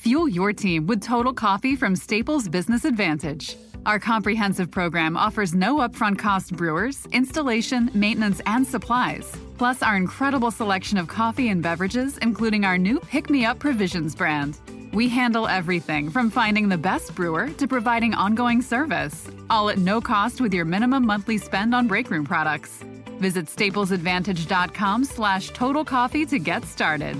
Fuel your team with Total Coffee from Staples Business Advantage. Our comprehensive program offers no upfront cost brewers, installation, maintenance, and supplies. Plus our incredible selection of coffee and beverages, including our new Pick Me Up Provisions brand. We handle everything from finding the best brewer to providing ongoing service, all at no cost with your minimum monthly spend on break room products. Visit staplesadvantage.com/Total Coffee to get started.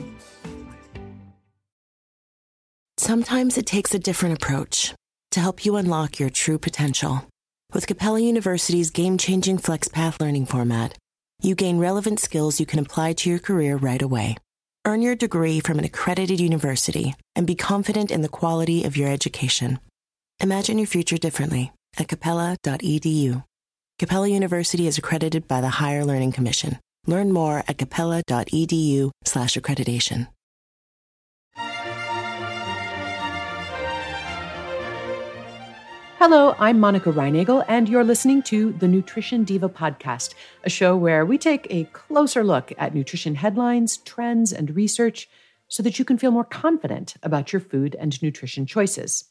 Sometimes it takes a different approach to help you unlock your true potential. With Capella University's game-changing FlexPath learning format, you gain relevant skills you can apply to your career right away. Earn your degree from an accredited university and be confident in the quality of your education. Imagine your future differently at capella.edu. Capella University is accredited by the Higher Learning Commission. Learn more at capella.edu/accreditation. Hello, I'm Monica Reinagel, and you're listening to the Nutrition Diva podcast, a show where we take a closer look at nutrition headlines, trends, and research so that you can feel more confident about your food and nutrition choices.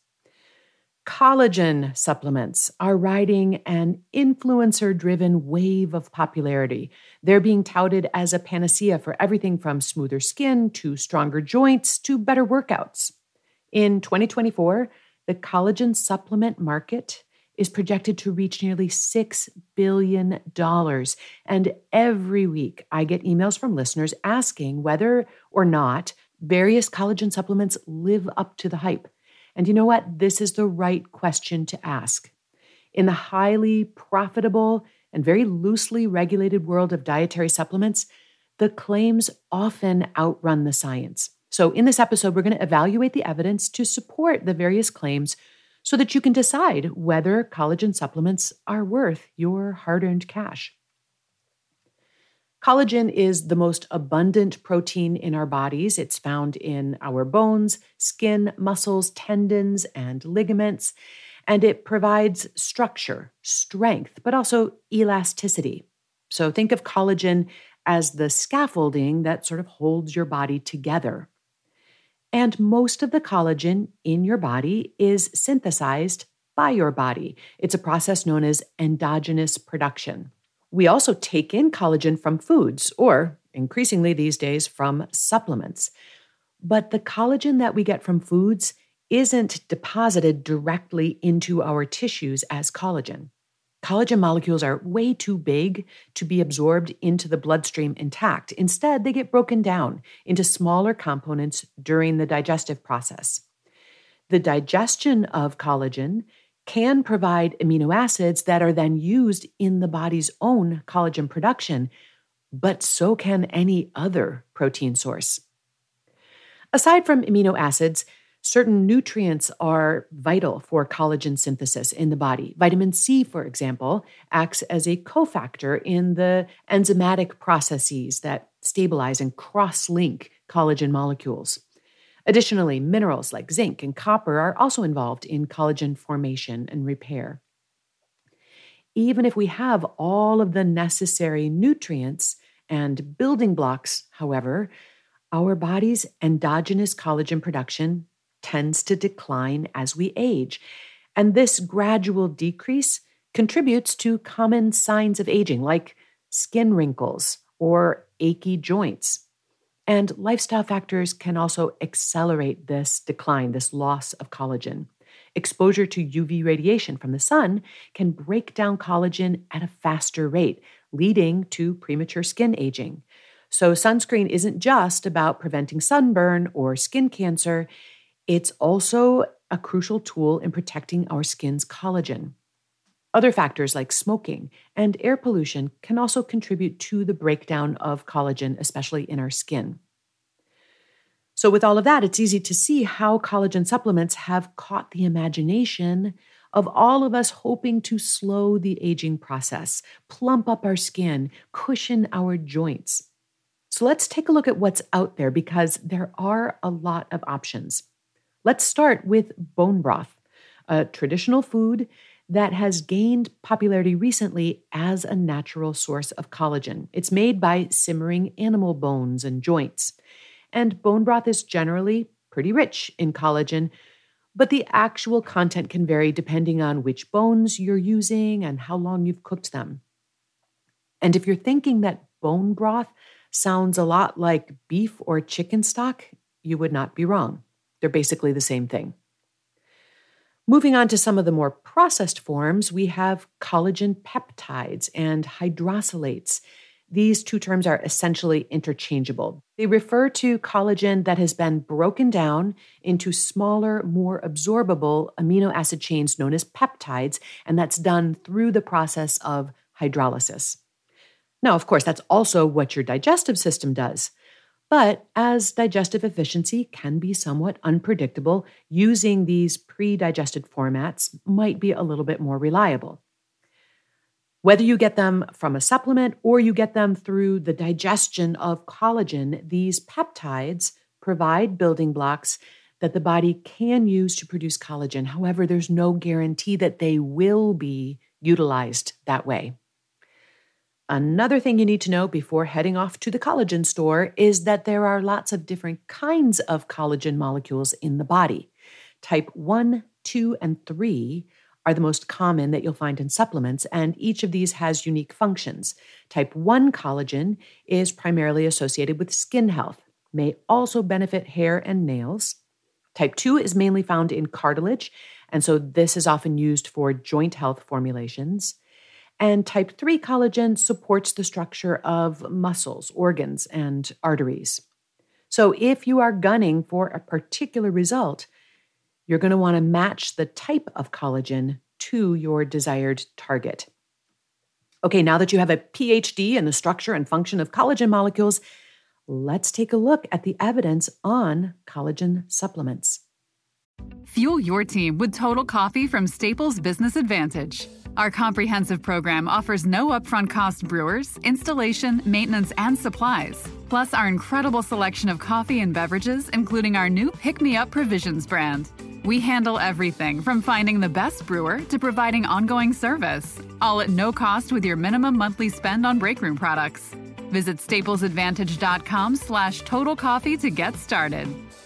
Collagen supplements are riding an influencer-driven wave of popularity. They're being touted as a panacea for everything from smoother skin to stronger joints to better workouts. In 2024, the collagen supplement market is projected to reach nearly $6 billion. And every week, I get emails from listeners asking whether or not various collagen supplements live up to the hype. And you know what? This is the right question to ask. In the highly profitable and very loosely regulated world of dietary supplements, the claims often outrun the science. So in this episode, we're going to evaluate the evidence to support the various claims so that you can decide whether collagen supplements are worth your hard-earned cash. Collagen is the most abundant protein in our bodies. It's found in our bones, skin, muscles, tendons, and ligaments, and it provides structure, strength, but also elasticity. So think of collagen as the scaffolding that sort of holds your body together. And most of the collagen in your body is synthesized by your body. It's a process known as endogenous production. We also take in collagen from foods, or increasingly these days from supplements. But the collagen that we get from foods isn't deposited directly into our tissues as collagen. Collagen molecules are way too big to be absorbed into the bloodstream intact. Instead, they get broken down into smaller components during the digestive process. The digestion of collagen can provide amino acids that are then used in the body's own collagen production, but so can any other protein source. Aside from amino acids, certain nutrients are vital for collagen synthesis in the body. Vitamin C, for example, acts as a cofactor in the enzymatic processes that stabilize and cross-link collagen molecules. Additionally, minerals like zinc and copper are also involved in collagen formation and repair. Even if we have all of the necessary nutrients and building blocks, however, our body's endogenous collagen production tends to decline as we age. And this gradual decrease contributes to common signs of aging, like skin wrinkles or achy joints. And lifestyle factors can also accelerate this decline, this loss of collagen. Exposure to UV radiation from the sun can break down collagen at a faster rate, leading to premature skin aging. So sunscreen isn't just about preventing sunburn or skin cancer. It's also a crucial tool in protecting our skin's collagen. Other factors like smoking and air pollution can also contribute to the breakdown of collagen, especially in our skin. So with all of that, it's easy to see how collagen supplements have caught the imagination of all of us hoping to slow the aging process, plump up our skin, cushion our joints. So let's take a look at what's out there because there are a lot of options. Let's start with bone broth, a traditional food that has gained popularity recently as a natural source of collagen. It's made by simmering animal bones and joints. And bone broth is generally pretty rich in collagen, but the actual content can vary depending on which bones you're using and how long you've cooked them. And if you're thinking that bone broth sounds a lot like beef or chicken stock, you would not be wrong. They're basically the same thing. Moving on to some of the more processed forms, we have collagen peptides and hydrosylates. These two terms are essentially interchangeable. They refer to collagen that has been broken down into smaller, more absorbable amino acid chains known as peptides, and that's done through the process of hydrolysis. Now, of course, that's also what your digestive system does. But as digestive efficiency can be somewhat unpredictable, using these pre-digested formats might be a little bit more reliable. Whether you get them from a supplement or you get them through the digestion of collagen, these peptides provide building blocks that the body can use to produce collagen. However, there's no guarantee that they will be utilized that way. Another thing you need to know before heading off to the collagen store is that there are lots of different kinds of collagen molecules in the body. Type 1, 2, and 3 are the most common that you'll find in supplements, and each of these has unique functions. Type 1 collagen is primarily associated with skin health, may also benefit hair and nails. Type 2 is mainly found in cartilage, and so this is often used for joint health formulations. And type 3 collagen supports the structure of muscles, organs, and arteries. So if you are gunning for a particular result, you're going to want to match the type of collagen to your desired target. Okay, now that you have a PhD in the structure and function of collagen molecules, let's take a look at the evidence on collagen supplements. Fuel your team with Total Coffee from Staples Business Advantage. Our comprehensive program offers no upfront cost brewers, installation, maintenance, and supplies. Plus our incredible selection of coffee and beverages, including our new Pick Me Up Provisions brand. We handle everything from finding the best brewer to providing ongoing service, all at no cost with your minimum monthly spend on break room products. Visit staplesadvantage.com/Total Coffee to get started.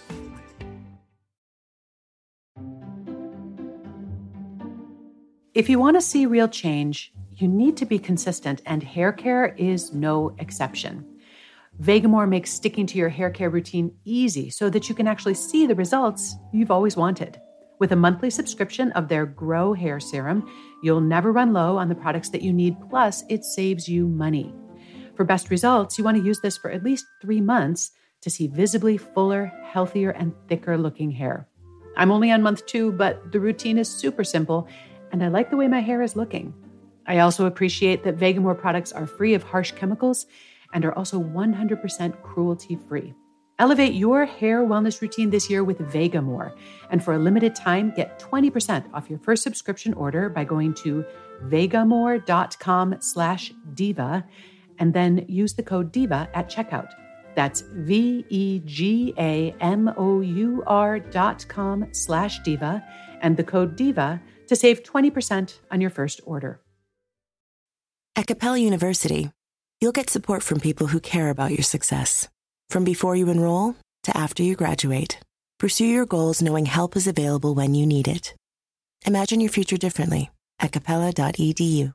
If you want to see real change, you need to be consistent, and hair care is no exception. Vegamour makes sticking to your hair care routine easy so that you can actually see the results you've always wanted. With a monthly subscription of their Grow Hair Serum, you'll never run low on the products that you need, plus it saves you money. For best results, you want to use this for at least 3 months to see visibly fuller, healthier, and thicker looking hair. I'm only on month 2, but the routine is super simple, and I like the way my hair is looking. I also appreciate that Vegamour products are free of harsh chemicals and are also 100% cruelty-free. Elevate your hair wellness routine this year with Vegamour, and for a limited time, get 20% off your first subscription order by going to vegamour.com/diva and then use the code DIVA at checkout. That's vegamour.com/diva and the code DIVA to save 20% on your first order. At Capella University, you'll get support from people who care about your success. From before you enroll to after you graduate, pursue your goals knowing help is available when you need it. Imagine your future differently at capella.edu.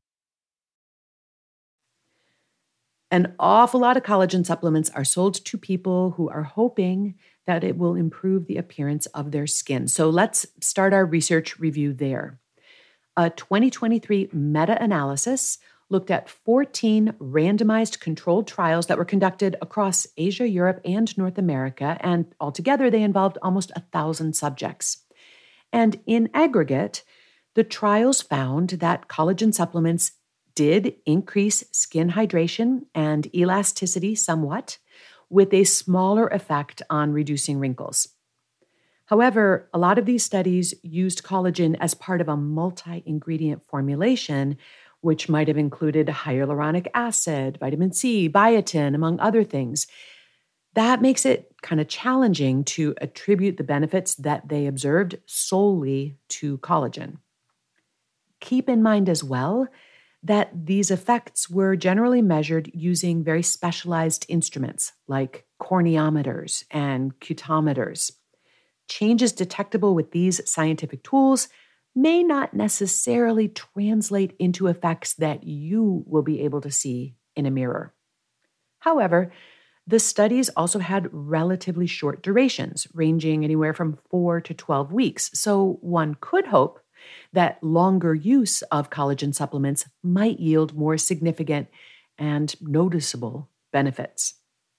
An awful lot of collagen supplements are sold to people who are hoping that it will improve the appearance of their skin. So let's start our research review there. A 2023 meta-analysis looked at 14 randomized controlled trials that were conducted across Asia, Europe, and North America, and altogether they involved almost 1,000 subjects. And in aggregate, the trials found that collagen supplements did increase skin hydration and elasticity somewhat, with a smaller effect on reducing wrinkles. However, a lot of these studies used collagen as part of a multi-ingredient formulation, which might have included hyaluronic acid, vitamin C, biotin, among other things. That makes it kind of challenging to attribute the benefits that they observed solely to collagen. Keep in mind as well that these effects were generally measured using very specialized instruments like corneometers and cutometers. changes detectable with these scientific tools may not necessarily translate into effects that you will be able to see in a mirror. However, the studies also had relatively short durations, ranging anywhere from 4 to 12 weeks, so one could hope that longer use of collagen supplements might yield more significant and noticeable benefits.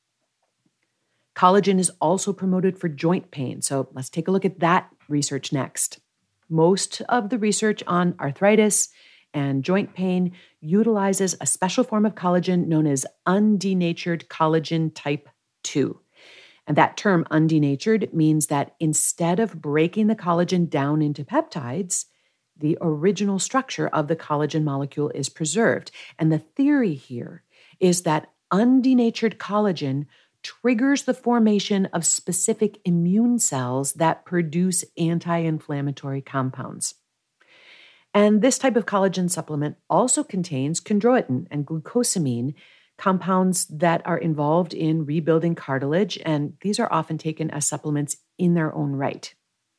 Collagen is also promoted for joint pain, so let's take a look at that research next. Most of the research on arthritis and joint pain utilizes a special form of collagen known as undenatured collagen type 2. And that term, undenatured, means that instead of breaking the collagen down into peptides, the original structure of the collagen molecule is preserved. And the theory here is that undenatured collagen triggers the formation of specific immune cells that produce anti-inflammatory compounds. And this type of collagen supplement also contains chondroitin and glucosamine, compounds that are involved in rebuilding cartilage, and these are often taken as supplements in their own right.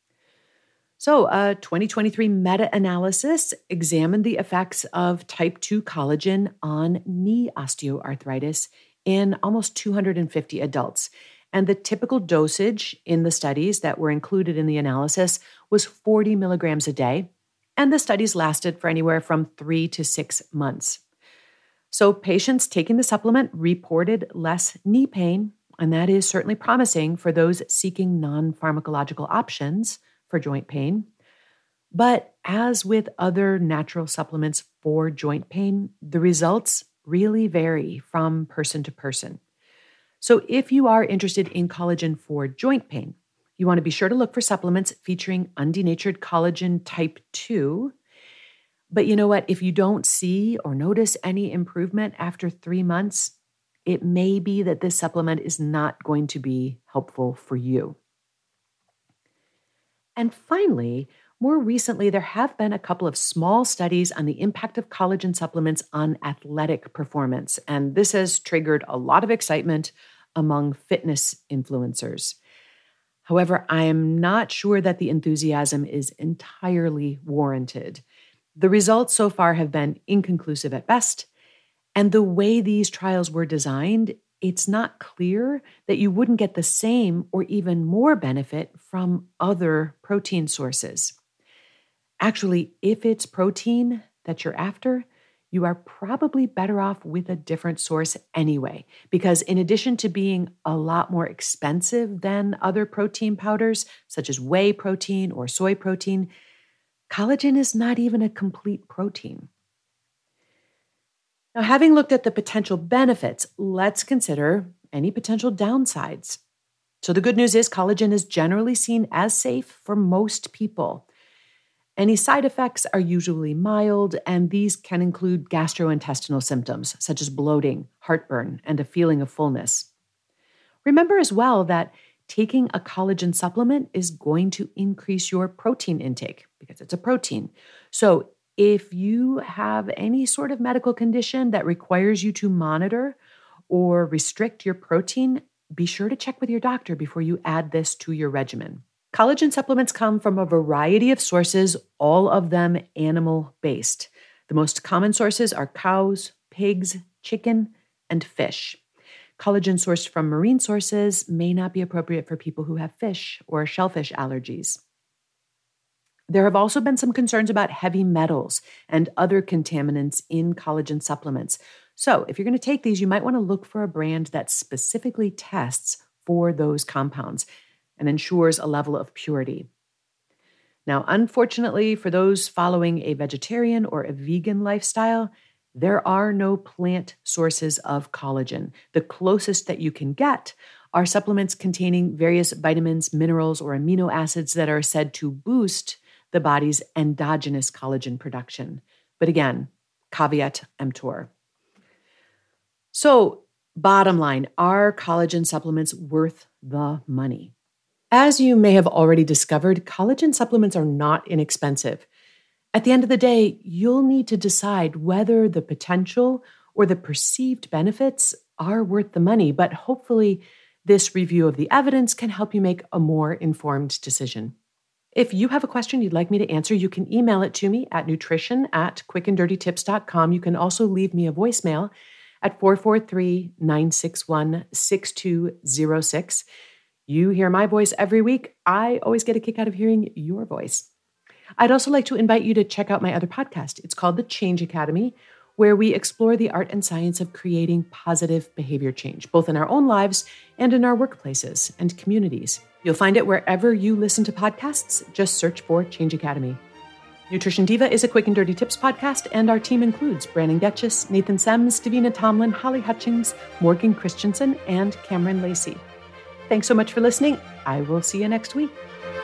So, a 2023 meta-analysis examined the effects of type 2 collagen on knee osteoarthritis in almost 250 adults. And the typical dosage in the studies that were included in the analysis was 40 milligrams a day, and the studies lasted for anywhere from 3 to 6 months. So patients taking the supplement reported less knee pain, and that is certainly promising for those seeking non-pharmacological options for joint pain. But as with other natural supplements for joint pain, the results really vary from person to person. So if you are interested in collagen for joint pain, you want to be sure to look for supplements featuring undenatured collagen type 2. But you know what? If you don't see or notice any improvement after 3 months, it may be that this supplement is not going to be helpful for you. And finally, more recently, there have been a couple of small studies on the impact of collagen supplements on athletic performance, and this has triggered a lot of excitement among fitness influencers. However, I am not sure that the enthusiasm is entirely warranted. The results so far have been inconclusive at best, and the way these trials were designed, it's not clear that you wouldn't get the same or even more benefit from other protein sources. Actually, if it's protein that you're after, you are probably better off with a different source anyway, because in addition to being a lot more expensive than other protein powders, such as whey protein or soy protein, collagen is not even a complete protein. Now, having looked at the potential benefits, let's consider any potential downsides. So the good news is collagen is generally seen as safe for most people. Any side effects are usually mild, and these can include gastrointestinal symptoms such as bloating, heartburn, and a feeling of fullness. Remember as well that taking a collagen supplement is going to increase your protein intake because it's a protein. So if you have any sort of medical condition that requires you to monitor or restrict your protein, be sure to check with your doctor before you add this to your regimen. Collagen supplements come from a variety of sources, all of them animal-based. The most common sources are cows, pigs, chicken, and fish. Collagen sourced from marine sources may not be appropriate for people who have fish or shellfish allergies. There have also been some concerns about heavy metals and other contaminants in collagen supplements. So if you're going to take these, you might want to look for a brand that specifically tests for those compounds and ensures a level of purity. Now, unfortunately, for those following a vegetarian or a vegan lifestyle, there are no plant sources of collagen. The closest that you can get are supplements containing various vitamins, minerals, or amino acids that are said to boost the body's endogenous collagen production. But again, caveat emptor. So, bottom line, are collagen supplements worth the money? As you may have already discovered, collagen supplements are not inexpensive. At the end of the day, you'll need to decide whether the potential or the perceived benefits are worth the money, but hopefully This review of the evidence can help you make a more informed decision. If you have a question you'd like me to answer, you can email it to me at nutrition@quickanddirtytips.com. You can also leave me a voicemail at 443-961-6206. You hear my voice every week. I always get a kick out of hearing your voice. I'd also like to invite you to check out my other podcast. It's called The Change Academy, where we explore the art and science of creating positive behavior change, both in our own lives and in our workplaces and communities. You'll find it wherever you listen to podcasts. Just search for Change Academy. Nutrition Diva is a Quick and Dirty Tips podcast, and our team includes Brandon Getchis, Nathan Sems, Davina Tomlin, Holly Hutchings, Morgan Christensen, and Cameron Lacey. Thanks so much for listening. I will see you next week.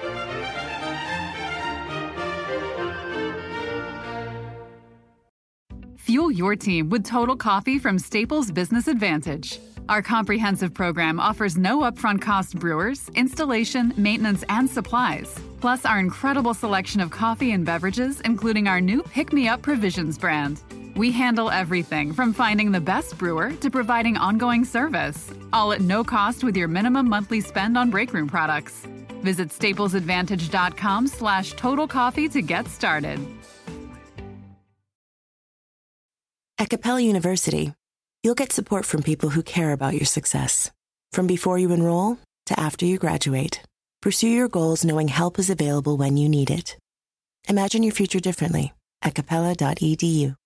Fuel your team with Total Coffee from Staples Business Advantage. Our comprehensive program offers no upfront cost brewers, installation, maintenance, and supplies. Plus our incredible selection of coffee and beverages, including our new Pick Me Up Provisions brand. We handle everything from finding the best brewer to providing ongoing service, all at no cost with your minimum monthly spend on breakroom products. Visit staplesadvantage.com/Total Coffee to get started. At Capella University, you'll get support from people who care about your success. From before you enroll to after you graduate, pursue your goals knowing help is available when you need it. Imagine your future differently at capella.edu.